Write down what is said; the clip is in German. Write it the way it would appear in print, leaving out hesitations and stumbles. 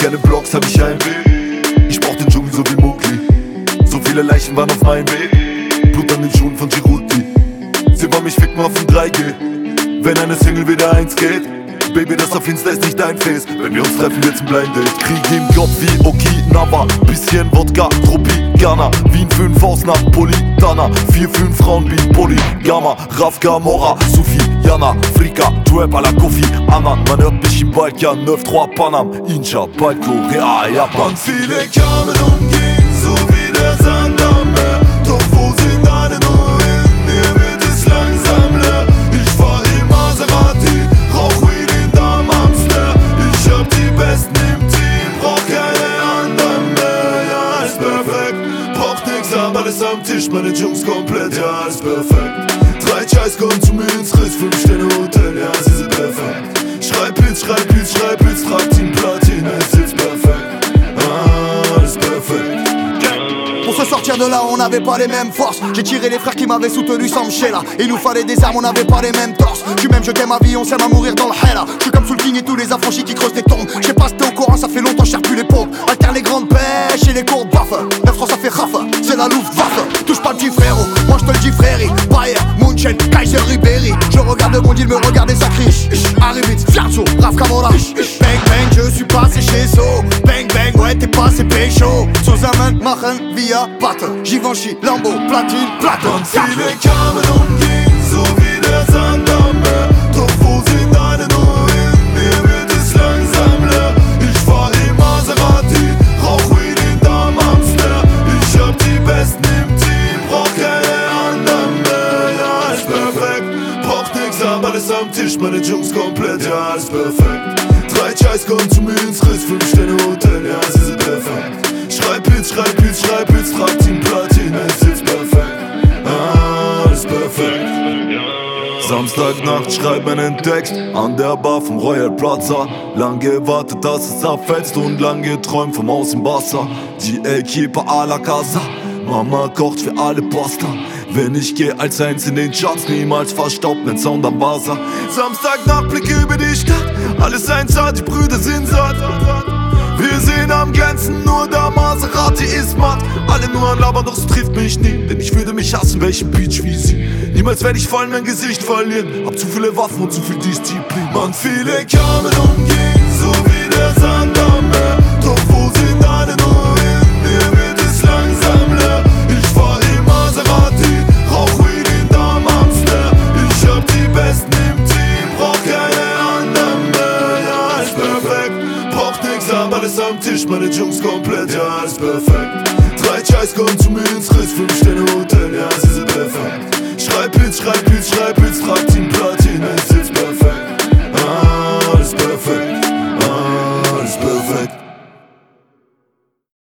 keine Blocks, hab ich Heimweh. Ich brauch den Dschungel so wie Mowgli. So viele Leichen waren auf meinem Weg. Blut an den Schuhen von Giroudi. Sie wollen mich ficken auf dem 3G. Wenn eine Single wieder 1 geht. Baby, das auf Insta ist nicht dein Face. Wenn wir uns treffen, wird's ein Blind Date. Krieg im Kopf wie Okinawa. Bisschen Wodka, Tropicana. Wien 5 aus Napolitana. 4, 5 Frauen wie Polygama. Raf Gamora, Sufi, Jana, Frika, Trap à la Kofi Annan. Man hört mich im Balkan, 9-3 Panam, Incha, bald Korea, Japan. Und viele kamen und gingen, so wie der Sand am Meer. Doch wo sind alle nur hin? Mir wird es langsam leer. Ich fahr im Maserati, rauch Weed in Darm am Snare. Ich hab die Besten im Team, brauch keine anderen mehr. Ja, ist perfekt, braucht nix, hab alles am Tisch, meine Jungs komplett, ja, ist perfekt. 3 Scheiß kommen zu mir ins Riss, 5 Sterne Hotel, ja, sie sind perfekt. Schreib Hits, trag Team Platin, es ist perfekt. Ah, c'est perfect. Pour se sortir de là, on n'avait pas les mêmes forces. J'ai tiré les frères qui m'avaient soutenu sans me là. Il nous fallait des armes, on n'avait pas les mêmes torses. Tu m'aimes, je t'aime, ma vie, on s'aime à mourir dans le hella. Je suis comme Soul King et tous les affranchis qui creusent des tombes. Je sais pas si t'es au courant, ça fait longtemps, je plus les pauvres. Alterne les grandes pêches et les courtes baffes. 9-3 ça fait raffe, c'est la Luftwaffe. Touche pas le petit frérot, moi je te le dis frérie. Bayer, Munchen, Kaiser, Ribéry. Je regarde le monde, il me regarde et ça crie. Arrivitz, Fianzo, Raf Camora. Bang bang, je suis passé chez So. Bang bang, ouais t'es passé pécho. Zusammen machen wir Patte. Givenchy, Lambo, Platine, Platte. Und viele kamen und gingen, so wie der Sand am Meer. Doch wo sind alle nur hin? Mir wird es langsam leer. Ich fahr im Maserati, rauch Weed in Darm am Snare. Ich hab die Besten im Team, brauch keine anderen mehr. Ja, ist perfekt, braucht nix, hab alles am Tisch, meine Jungs komplett, ja, ist perfekt. 3 Scheiß kommen zu mir ins Riss, 5 Sterne Hotel, ja, sie sind perfekt. Schreib Hits, trag Team Platin, es ist perfekt. Ah, ist perfekt. Samstagnacht, schreib einen Text an der Bar vom Royal Plaza. Lang gewartet, dass es abfällt und lang geträumt vom Haus im Barca. Die Equipe à la casa, Mama kocht für alle Pasta. Wenn ich geh als eins in den Charts, niemals verstaubt, nen Sound am Buzzer. Samstagnacht, Blick über die Stadt, alles eins, die Brüder sind satt. Wir sehen am Glänzen, nur der Maserati ist matt. Alle nur an Labern, doch es trifft mich nie. Denn ich würde mich hassen, welchen Beach wie sie. Niemals werde ich fallen, mein Gesicht verlieren. Hab zu viele Waffen und zu viel Disziplin. Man, viele kamen und gingen, so wie der Sand am Meer. Doch wo sind alle nur hin? Mir wird es langsam leer. Ich fahr im Maserati, rauch Weed in Darm am Snare. Ich hab die Besten im Team, brauch keine anderen mehr. Ja, ist perfekt, braucht nix, hab alles am Tisch, meine Jungs komplett, ja, ist perfekt. 3 Scheiß kommen zu mir ins Riss, 5 Sterne Hotel, ja, sie sind perfekt. Schreib Hits,